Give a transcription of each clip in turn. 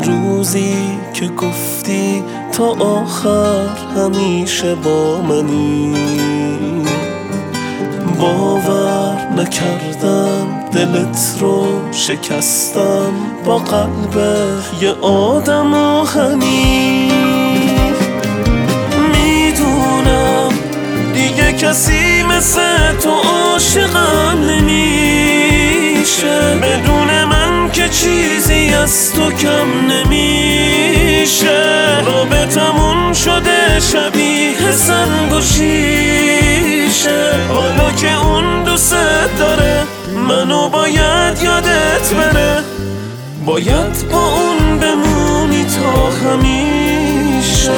روزی که گفتی تا آخر همیشه با منی، باور نکردم دلت رو شکستم با قلب یه آدم آهنی. میدونم دیگه کسی مثل تو عاشقم نمیشه، بدون من که چیزی از تو کم نمیشه. رابطمون شده شبیه سنگ و شیشه، حالا که اون دوست داره منو باید یادت بره، باید با اون بمونی تا همیشه.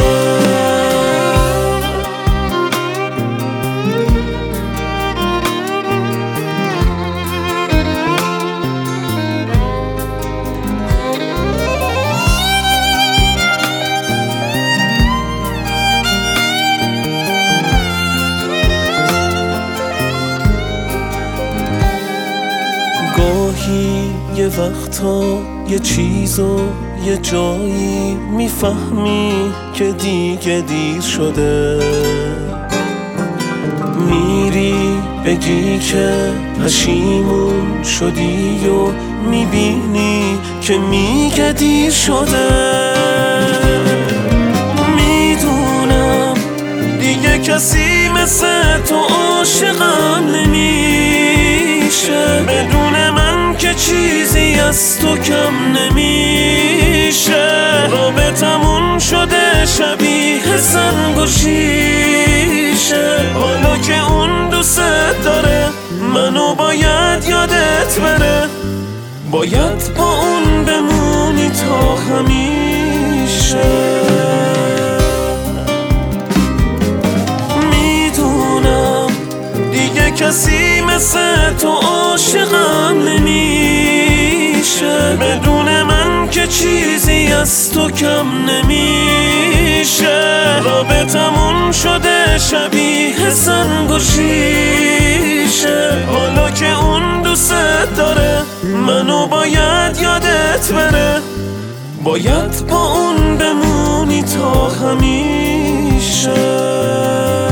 گاهی یه وقتا یه چیزو یه جایی میفهمی که دیگه دیر شده، میری بگی که پشیمون شدی و میبینی که میگه دیر شده. میدونم دیگه کسی مثل تو عاشقم نمیشه، بدون من که چیزی از تو کم نمیشه. رابطمون شده شبیه سنگ و شیشه، حالا که اون دوست داره منو باید یادت بره، باید با اون بمونی تا همیشه. میدونم دیگه کسی مثل تو عاشقم نمیشه، بدون من که چیزی از تو کم نمیشه. رابطمون شده شبیه سنگ و شیشه، حالا که اون دوست داره منو باید یادت بره، باید با اون بمونی تا همیشه.